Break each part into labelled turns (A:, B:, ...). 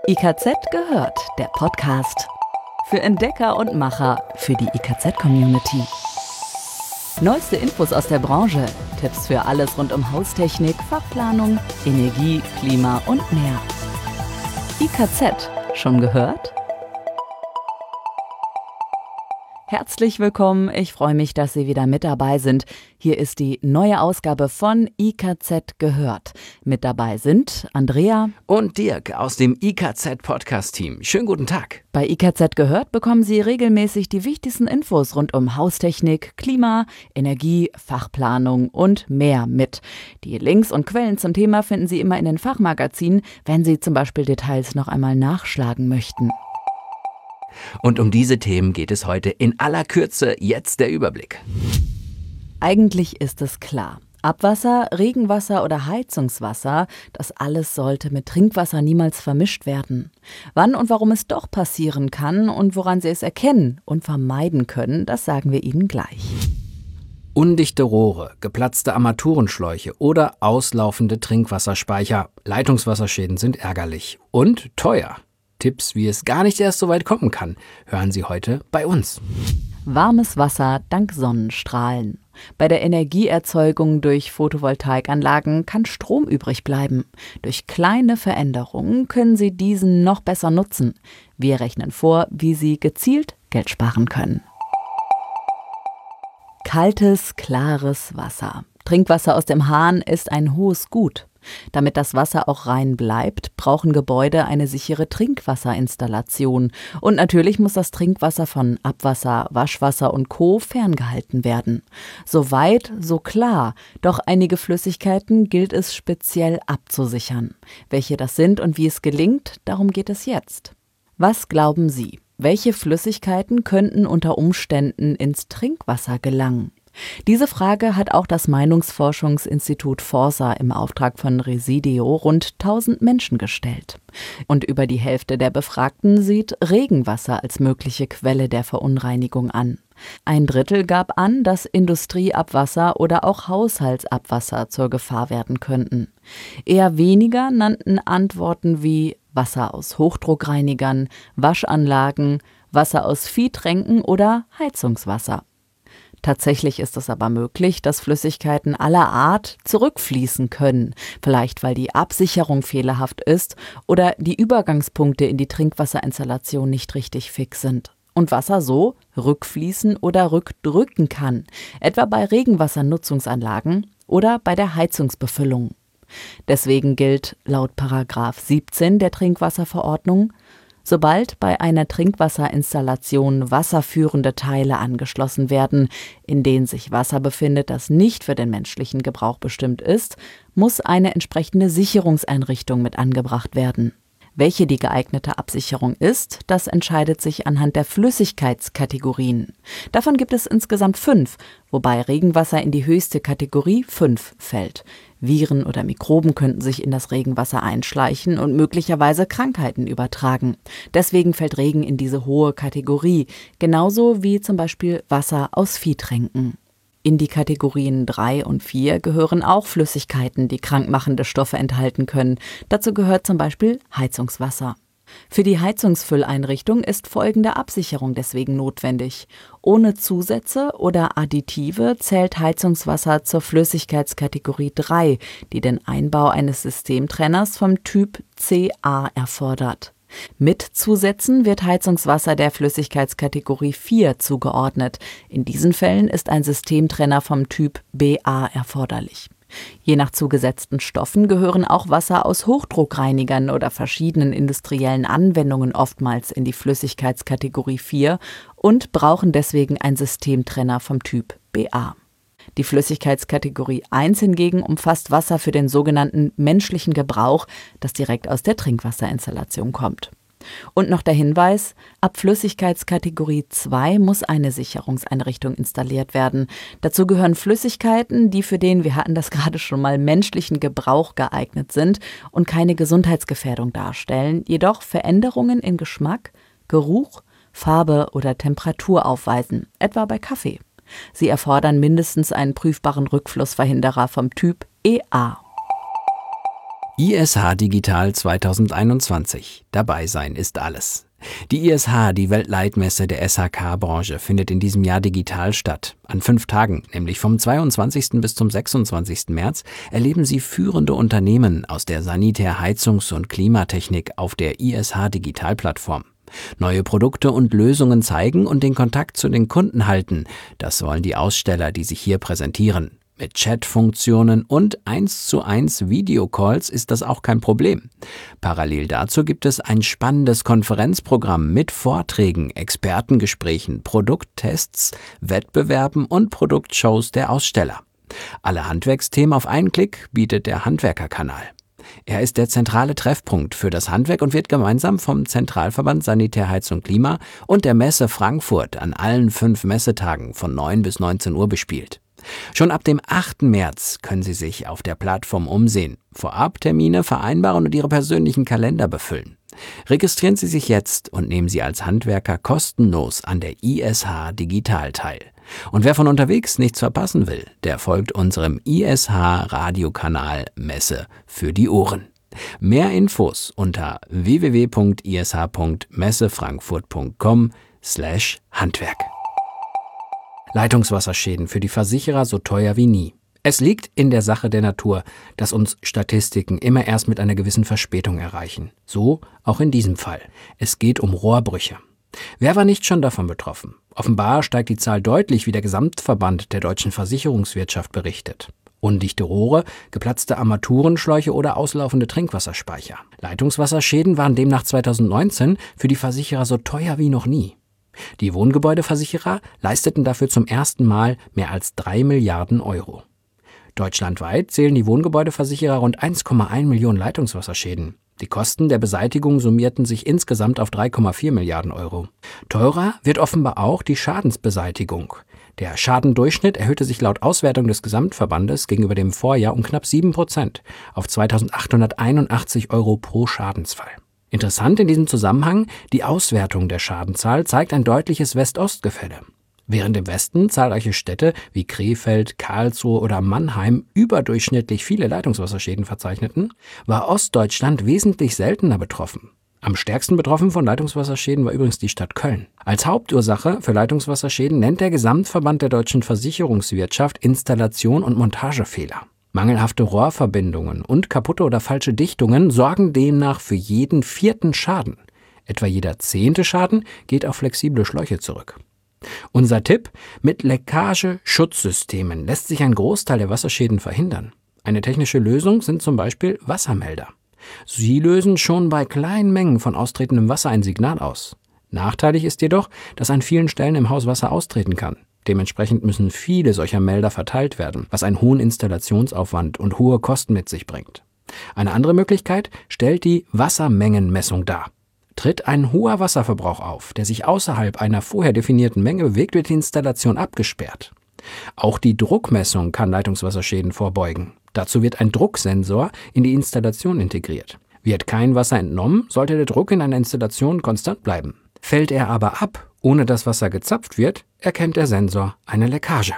A: IKZ gehört, der Podcast. Für Entdecker und Macher, für die IKZ-Community. Neueste Infos aus der Branche, Tipps für alles rund um Haustechnik, Fachplanung, Energie, Klima und mehr. IKZ, schon gehört? Herzlich willkommen, ich freue mich, dass Sie wieder mit dabei sind. Hier ist die neue Ausgabe von IKZ gehört. Mit dabei sind Andrea
B: und Dirk aus dem IKZ-Podcast-Team. Schönen guten Tag.
A: Bei IKZ gehört bekommen Sie regelmäßig die wichtigsten Infos rund um Haustechnik, Klima, Energie, Fachplanung und mehr mit. Die Links und Quellen zum Thema finden Sie immer in den Fachmagazinen, wenn Sie zum Beispiel Details noch einmal nachschlagen möchten.
B: Und um diese Themen geht es heute in aller Kürze. Jetzt der Überblick.
A: Eigentlich ist es klar. Abwasser, Regenwasser oder Heizungswasser, das alles sollte mit Trinkwasser niemals vermischt werden. Wann und warum es doch passieren kann und woran Sie es erkennen und vermeiden können, das sagen wir Ihnen gleich.
B: Undichte Rohre, geplatzte Armaturenschläuche oder auslaufende Trinkwasserspeicher. Leitungswasserschäden sind ärgerlich und teuer. Tipps, wie es gar nicht erst so weit kommen kann, hören Sie heute bei uns.
A: Warmes Wasser dank Sonnenstrahlen. Bei der Energieerzeugung durch Photovoltaikanlagen kann Strom übrig bleiben. Durch kleine Veränderungen können Sie diesen noch besser nutzen. Wir rechnen vor, wie Sie gezielt Geld sparen können. Kaltes, klares Wasser. Trinkwasser aus dem Hahn ist ein hohes Gut. Damit das Wasser auch rein bleibt, brauchen Gebäude eine sichere Trinkwasserinstallation. Und natürlich muss das Trinkwasser von Abwasser, Waschwasser und Co. ferngehalten werden. So weit, so klar. Doch einige Flüssigkeiten gilt es speziell abzusichern. Welche das sind und wie es gelingt, darum geht es jetzt. Was glauben Sie? Welche Flüssigkeiten könnten unter Umständen ins Trinkwasser gelangen? Diese Frage hat auch das Meinungsforschungsinstitut Forsa im Auftrag von Resideo rund 1000 Menschen gestellt. Und über die Hälfte der Befragten sieht Regenwasser als mögliche Quelle der Verunreinigung an. Ein Drittel gab an, dass Industrieabwasser oder auch Haushaltsabwasser zur Gefahr werden könnten. Eher weniger nannten Antworten wie Wasser aus Hochdruckreinigern, Waschanlagen, Wasser aus Viehtränken oder Heizungswasser. Tatsächlich ist es aber möglich, dass Flüssigkeiten aller Art zurückfließen können, vielleicht weil die Absicherung fehlerhaft ist oder die Übergangspunkte in die Trinkwasserinstallation nicht richtig fix sind. Und Wasser so rückfließen oder rückdrücken kann, etwa bei Regenwassernutzungsanlagen oder bei der Heizungsbefüllung. Deswegen gilt laut § 17 der Trinkwasserverordnung: Sobald bei einer Trinkwasserinstallation wasserführende Teile angeschlossen werden, in denen sich Wasser befindet, das nicht für den menschlichen Gebrauch bestimmt ist, muss eine entsprechende Sicherungseinrichtung mit angebracht werden. Welche die geeignete Absicherung ist, das entscheidet sich anhand der Flüssigkeitskategorien. Davon gibt es insgesamt 5, wobei Regenwasser in die höchste Kategorie 5 fällt. Viren oder Mikroben könnten sich in das Regenwasser einschleichen und möglicherweise Krankheiten übertragen. Deswegen fällt Regen in diese hohe Kategorie, genauso wie zum Beispiel Wasser aus Viehtränken. In die Kategorien 3 und 4 gehören auch Flüssigkeiten, die krankmachende Stoffe enthalten können. Dazu gehört zum Beispiel Heizungswasser. Für die Heizungsfülleinrichtung ist folgende Absicherung deswegen notwendig. Ohne Zusätze oder Additive zählt Heizungswasser zur Flüssigkeitskategorie 3, die den Einbau eines Systemtrenners vom Typ CA erfordert. Mit Zusätzen wird Heizungswasser der Flüssigkeitskategorie 4 zugeordnet. In diesen Fällen ist ein Systemtrenner vom Typ BA erforderlich. Je nach zugesetzten Stoffen gehören auch Wasser aus Hochdruckreinigern oder verschiedenen industriellen Anwendungen oftmals in die Flüssigkeitskategorie 4 und brauchen deswegen einen Systemtrenner vom Typ BA. Die Flüssigkeitskategorie 1 hingegen umfasst Wasser für den sogenannten menschlichen Gebrauch, das direkt aus der Trinkwasserinstallation kommt. Und noch der Hinweis: Ab Flüssigkeitskategorie 2 muss eine Sicherungseinrichtung installiert werden. Dazu gehören Flüssigkeiten, die für den, wir hatten das gerade schon mal, menschlichen Gebrauch geeignet sind und keine Gesundheitsgefährdung darstellen, jedoch Veränderungen in Geschmack, Geruch, Farbe oder Temperatur aufweisen, etwa bei Kaffee. Sie erfordern mindestens einen prüfbaren Rückflussverhinderer vom Typ EA.
B: ISH Digital 2021. Dabei sein ist alles. Die ISH, die Weltleitmesse der SHK-Branche, findet in diesem Jahr digital statt. An 5 Tagen, nämlich vom 22. bis zum 26. März, erleben Sie führende Unternehmen aus der Sanitär-, Heizungs- und Klimatechnik auf der ISH-Digital-Plattform. Neue Produkte und Lösungen zeigen und den Kontakt zu den Kunden halten. Das wollen die Aussteller, die sich hier präsentieren. Mit Chat-Funktionen und 1:1 Videocalls ist das auch kein Problem. Parallel dazu gibt es ein spannendes Konferenzprogramm mit Vorträgen, Expertengesprächen, Produkttests, Wettbewerben und Produktshows der Aussteller. Alle Handwerksthemen auf einen Klick bietet der Handwerkerkanal. Er ist der zentrale Treffpunkt für das Handwerk und wird gemeinsam vom Zentralverband Sanitär, Heizung, Klima und der Messe Frankfurt an allen 5 Messetagen von 9 bis 19 Uhr bespielt. Schon ab dem 8. März können Sie sich auf der Plattform umsehen, Vorabtermine vereinbaren und Ihre persönlichen Kalender befüllen. Registrieren Sie sich jetzt und nehmen Sie als Handwerker kostenlos an der ISH Digital teil. Und wer von unterwegs nichts verpassen will, der folgt unserem ISH-Radiokanal Messe für die Ohren. Mehr Infos unter www.ish.messefrankfurt.com/Handwerk. Leitungswasserschäden für die Versicherer so teuer wie nie. Es liegt in der Sache der Natur, dass uns Statistiken immer erst mit einer gewissen Verspätung erreichen. So auch in diesem Fall. Es geht um Rohrbrüche. Wer war nicht schon davon betroffen? Offenbar steigt die Zahl deutlich, wie der Gesamtverband der deutschen Versicherungswirtschaft berichtet. Undichte Rohre, geplatzte Armaturenschläuche oder auslaufende Trinkwasserspeicher. Leitungswasserschäden waren demnach 2019 für die Versicherer so teuer wie noch nie. Die Wohngebäudeversicherer leisteten dafür zum ersten Mal mehr als 3 Milliarden Euro. Deutschlandweit zählen die Wohngebäudeversicherer rund 1,1 Millionen Leitungswasserschäden. Die Kosten der Beseitigung summierten sich insgesamt auf 3,4 Milliarden Euro. Teurer wird offenbar auch die Schadensbeseitigung. Der Schadendurchschnitt erhöhte sich laut Auswertung des Gesamtverbandes gegenüber dem Vorjahr um knapp 7% auf 2.881 Euro pro Schadensfall. Interessant in diesem Zusammenhang, die Auswertung der Schadenzahl zeigt ein deutliches West-Ost-Gefälle. Während im Westen zahlreiche Städte wie Krefeld, Karlsruhe oder Mannheim überdurchschnittlich viele Leitungswasserschäden verzeichneten, war Ostdeutschland wesentlich seltener betroffen. Am stärksten betroffen von Leitungswasserschäden war übrigens die Stadt Köln. Als Hauptursache für Leitungswasserschäden nennt der Gesamtverband der deutschen Versicherungswirtschaft Installation- und Montagefehler. Mangelhafte Rohrverbindungen und kaputte oder falsche Dichtungen sorgen demnach für jeden 4. Schaden. Etwa jeder 10. Schaden geht auf flexible Schläuche zurück. Unser Tipp: Mit Leckageschutzsystemen lässt sich ein Großteil der Wasserschäden verhindern. Eine technische Lösung sind zum Beispiel Wassermelder. Sie lösen schon bei kleinen Mengen von austretendem Wasser ein Signal aus. Nachteilig ist jedoch, dass an vielen Stellen im Haus Wasser austreten kann. Dementsprechend müssen viele solcher Melder verteilt werden, was einen hohen Installationsaufwand und hohe Kosten mit sich bringt. Eine andere Möglichkeit stellt die Wassermengenmessung dar. Tritt ein hoher Wasserverbrauch auf, der sich außerhalb einer vorher definierten Menge bewegt, wird die Installation abgesperrt. Auch die Druckmessung kann Leitungswasserschäden vorbeugen. Dazu wird ein Drucksensor in die Installation integriert. Wird kein Wasser entnommen, sollte der Druck in einer Installation konstant bleiben. Fällt er aber ab, ohne dass Wasser gezapft wird, erkennt der Sensor eine Leckage.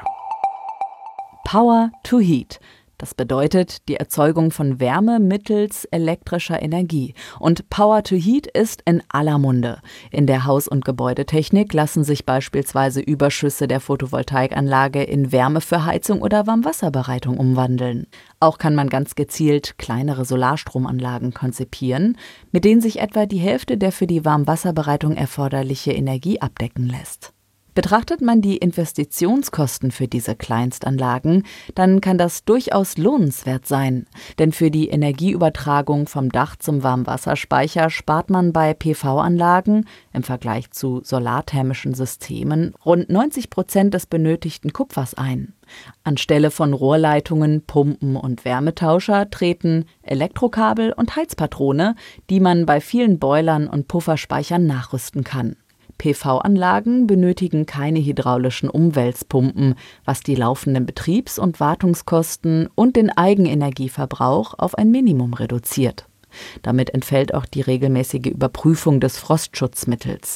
A: Power to Heat. Das bedeutet die Erzeugung von Wärme mittels elektrischer Energie. Und Power to Heat ist in aller Munde. In der Haus- und Gebäudetechnik lassen sich beispielsweise Überschüsse der Photovoltaikanlage in Wärme für Heizung oder Warmwasserbereitung umwandeln. Auch kann man ganz gezielt kleinere Solarstromanlagen konzipieren, mit denen sich etwa die Hälfte der für die Warmwasserbereitung erforderliche Energie abdecken lässt. Betrachtet man die Investitionskosten für diese Kleinstanlagen, dann kann das durchaus lohnenswert sein. Denn für die Energieübertragung vom Dach zum Warmwasserspeicher spart man bei PV-Anlagen im Vergleich zu solarthermischen Systemen rund 90% des benötigten Kupfers ein. Anstelle von Rohrleitungen, Pumpen und Wärmetauscher treten Elektrokabel und Heizpatrone, die man bei vielen Boilern und Pufferspeichern nachrüsten kann. PV-Anlagen benötigen keine hydraulischen Umwälzpumpen, was die laufenden Betriebs- und Wartungskosten und den Eigenenergieverbrauch auf ein Minimum reduziert. Damit entfällt auch die regelmäßige Überprüfung des Frostschutzmittels.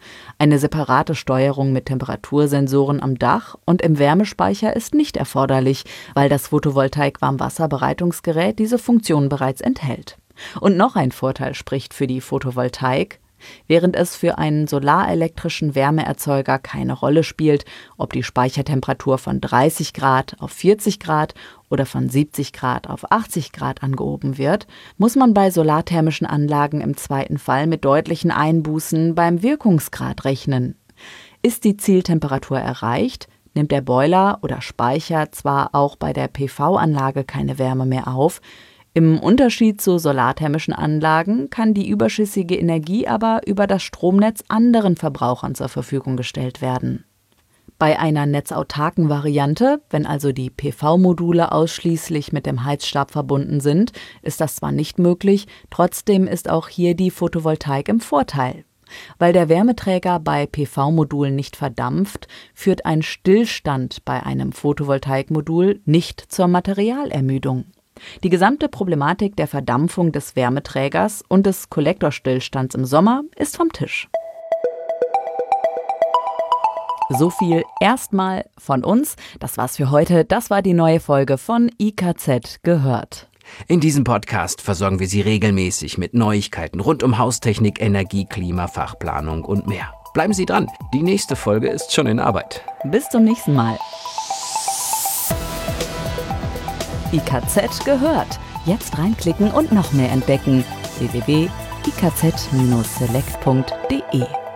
A: Eine separate Steuerung mit Temperatursensoren am Dach und im Wärmespeicher ist nicht erforderlich, weil das Photovoltaik-Warmwasserbereitungsgerät diese Funktion bereits enthält. Und noch ein Vorteil spricht für die Photovoltaik: Während es für einen solarelektrischen Wärmeerzeuger keine Rolle spielt, ob die Speichertemperatur von 30 Grad auf 40 Grad oder von 70 Grad auf 80 Grad angehoben wird, muss man bei solarthermischen Anlagen im zweiten Fall mit deutlichen Einbußen beim Wirkungsgrad rechnen. Ist die Zieltemperatur erreicht, nimmt der Boiler oder Speicher zwar auch bei der PV-Anlage keine Wärme mehr auf, im Unterschied zu solarthermischen Anlagen kann die überschüssige Energie aber über das Stromnetz anderen Verbrauchern zur Verfügung gestellt werden. Bei einer netzautarken Variante, wenn also die PV-Module ausschließlich mit dem Heizstab verbunden sind, ist das zwar nicht möglich, trotzdem ist auch hier die Photovoltaik im Vorteil. Weil der Wärmeträger bei PV-Modulen nicht verdampft, führt ein Stillstand bei einem Photovoltaikmodul nicht zur Materialermüdung. Die gesamte Problematik der Verdampfung des Wärmeträgers und des Kollektorstillstands im Sommer ist vom Tisch. So viel erstmal von uns. Das war's für heute. Das war die neue Folge von IKZ gehört.
B: In diesem Podcast versorgen wir Sie regelmäßig mit Neuigkeiten rund um Haustechnik, Energie, Klima, Fachplanung und mehr. Bleiben Sie dran, die nächste Folge ist schon in Arbeit.
A: Bis zum nächsten Mal. IKZ gehört. Jetzt reinklicken und noch mehr entdecken. www.ikz-select.de